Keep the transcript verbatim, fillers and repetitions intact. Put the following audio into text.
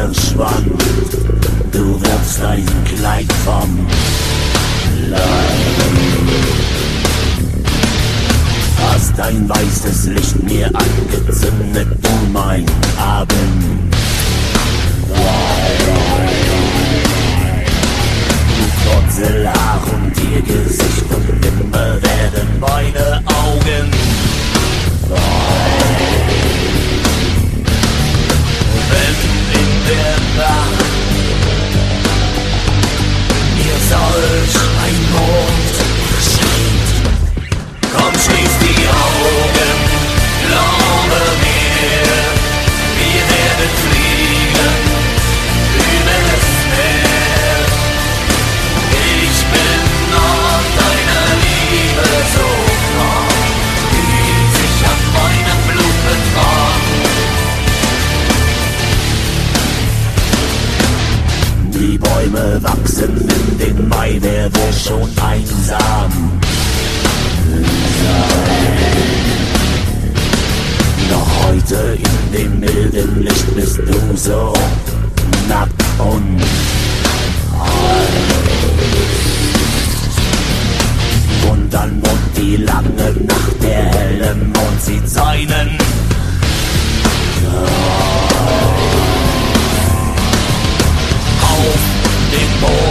verschwand. Du wirfst ein Kleid vom Leib, hast ein weißes Licht mir angezündet, du mein Abend. Wurzelhaar und ihr Gesicht und immer werden meine Augen frei. Wenn in der Nacht mir solch ein Mond erscheint, komm, schließ die Augen, glaube mir, wir werden fliegen über das Meer. Ich bin noch deiner Liebe so nah, wie sich an meinem Blut betrag. Die Bäume wachsen in den Mai, wer will schon einsam sein? Doch heute in dem milden Licht bist du so nackt und und dann Mond die lange Nacht, der helle Mond zieht seinen Kreis auf den Mond.